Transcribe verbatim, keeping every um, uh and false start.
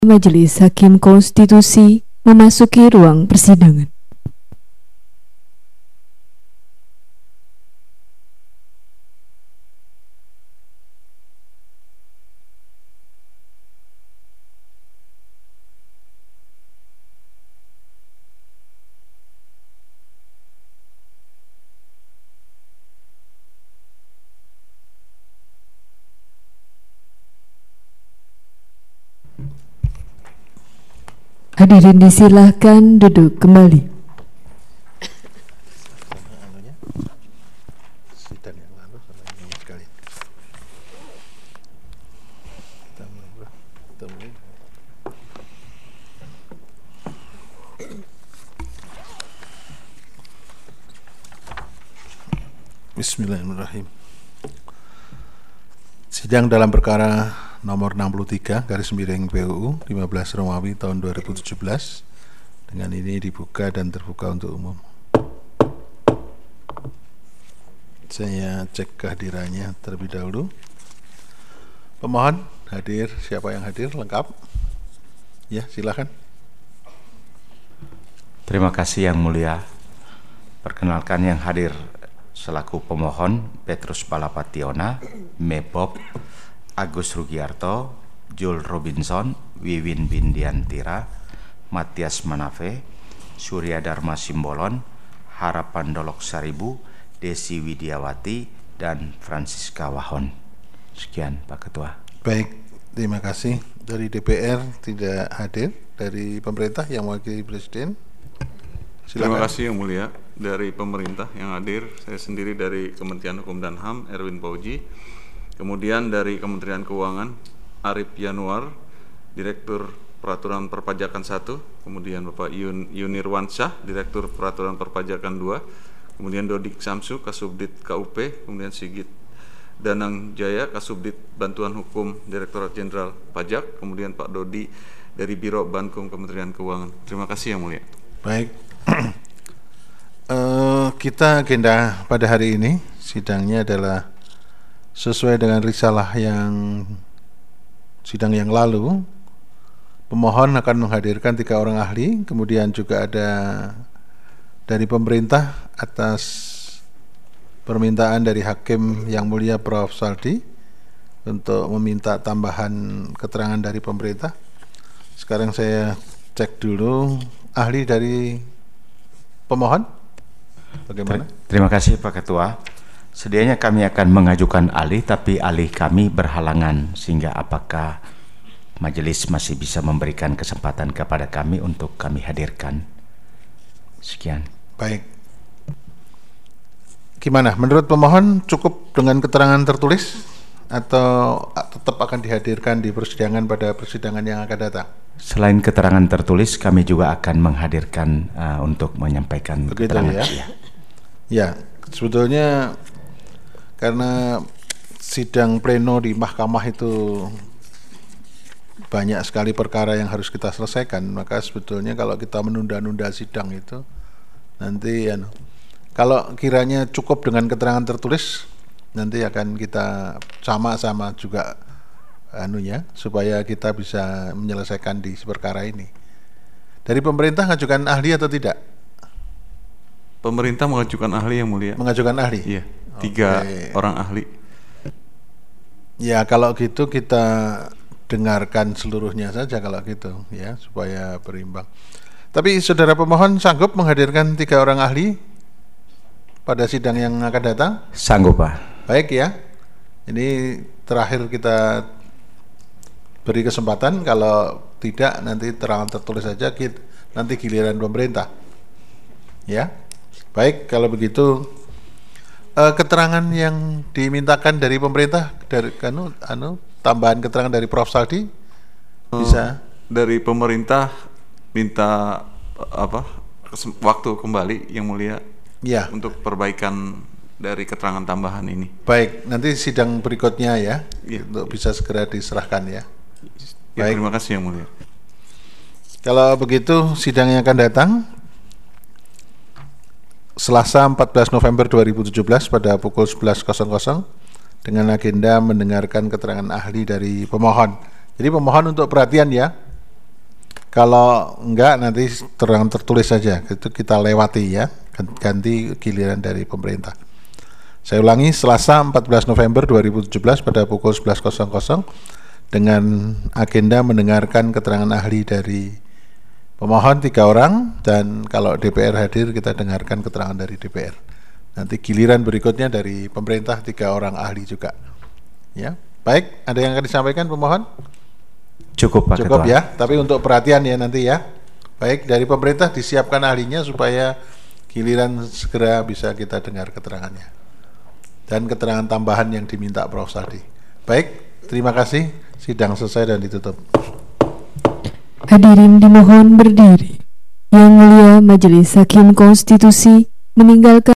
Majelis Hakim Konstitusi memasuki ruang persidangan. Hadirin disilahkan duduk kembali. Bismillahirrahmanirrahim. Sidang dalam perkara nomor enam puluh tiga garis miring P U U lima belas Romawi tahun dua ribu tujuh belas dengan ini dibuka dan terbuka untuk umum. Saya cek kehadirannya terlebih dahulu. Pemohon hadir, siapa yang hadir lengkap? Ya, silakan. Terima kasih Yang Mulia. Perkenalkan yang hadir selaku pemohon Petrus Balapationa, Mebob, Agus Rugiarto, Jul Robinson, Wiwin Bindiantira, Matias Manafe, Surya Dharma Simbolon, Harapan Dolok Saribu, Desi Widiawati, dan Francisca Wahon. Sekian Pak Ketua. Baik, terima kasih. Dari D P R tidak hadir, dari pemerintah yang mewakili Presiden. Silakan. Terima kasih Yang Mulia. Dari pemerintah yang hadir, saya sendiri dari Kementerian Hukum dan H A M, Erwin Pauji. Kemudian dari Kementerian Keuangan, Arif Yanuar, Direktur Peraturan Perpajakan satu, kemudian Bapak Yun, Yunirwansyah, Direktur Peraturan Perpajakan dua, kemudian Dodik Samsu, Kasubdit K U P, kemudian Sigit Danang Jaya, Kasubdit Bantuan Hukum Direktorat Jenderal Pajak, kemudian Pak Dodi dari Biro Bankum Kementerian Keuangan. Terima kasih Yang Mulia. Baik. uh, kita agenda pada hari ini, sidangnya adalah sesuai dengan risalah yang sidang yang lalu. Pemohon akan menghadirkan tiga orang ahli, kemudian juga ada dari pemerintah atas permintaan dari Hakim Yang Mulia Profesor Saldi untuk meminta tambahan keterangan dari pemerintah. Sekarang saya cek dulu ahli dari pemohon. Bagaimana? Terima kasih Pak Ketua. Sedianya kami akan mengajukan ahli, tapi ahli kami berhalangan, sehingga apakah majelis masih bisa memberikan kesempatan kepada kami untuk kami hadirkan. Sekian. Baik. Gimana? Menurut pemohon cukup dengan keterangan tertulis atau tetap akan dihadirkan di persidangan pada persidangan yang akan datang? Selain keterangan tertulis, kami juga akan menghadirkan uh, untuk menyampaikan begitu keterangan. Ya? Ya. Ya, sebetulnya karena sidang pleno di mahkamah itu banyak sekali perkara yang harus kita selesaikan, maka sebetulnya kalau kita menunda-nunda sidang itu nanti ya, kalau kiranya cukup dengan keterangan tertulis, nanti akan kita sama-sama juga anunya supaya kita bisa menyelesaikan di perkara ini. Dari pemerintah mengajukan ahli atau tidak? Pemerintah mengajukan ahli Yang Mulia. Mengajukan ahli? Iya, tiga Oke. orang ahli. Ya kalau gitu kita dengarkan seluruhnya saja kalau gitu ya, supaya berimbang. Tapi saudara pemohon sanggup menghadirkan tiga orang ahli pada sidang yang akan datang? Sanggup Pak. Baik ya. Ini terakhir kita beri kesempatan, kalau tidak nanti terangan tertulis saja, nanti giliran pemerintah. Ya. Baik, kalau begitu eh, keterangan yang dimintakan dari pemerintah, dari anu, anu tambahan keterangan dari Profesor Saldi bisa? Dari pemerintah minta apa waktu kembali Yang Mulia Ya. untuk perbaikan dari keterangan tambahan ini. Baik, nanti sidang berikutnya ya, Ya. untuk bisa segera diserahkan ya. Ya, Baik. terima kasih Yang Mulia. Kalau begitu sidang yang akan datang Selasa empat belas November dua ribu tujuh belas pada pukul sebelas dengan agenda mendengarkan keterangan ahli dari pemohon. Jadi pemohon untuk perhatian ya, Kalau enggak nanti terang tertulis saja, itu kita lewati ya, ganti giliran dari pemerintah. Saya ulangi, Selasa empat belas November dua ribu tujuh belas pada pukul sebelas dengan agenda mendengarkan keterangan ahli dari pemohon tiga orang, dan kalau D P R hadir kita dengarkan keterangan dari D P R. Nanti giliran berikutnya dari pemerintah tiga orang ahli juga. Ya, baik. Ada yang akan disampaikan pemohon? Cukup Pak Cukup Ketua. ya. Tapi untuk perhatian ya nanti ya. Baik, dari pemerintah disiapkan ahlinya supaya giliran segera bisa kita dengar keterangannya dan keterangan tambahan yang diminta Prof Sadi. Baik, terima kasih. Sidang selesai dan ditutup. Hadirin dimohon berdiri. Yang Mulia Majelis Hakim Konstitusi meninggalkan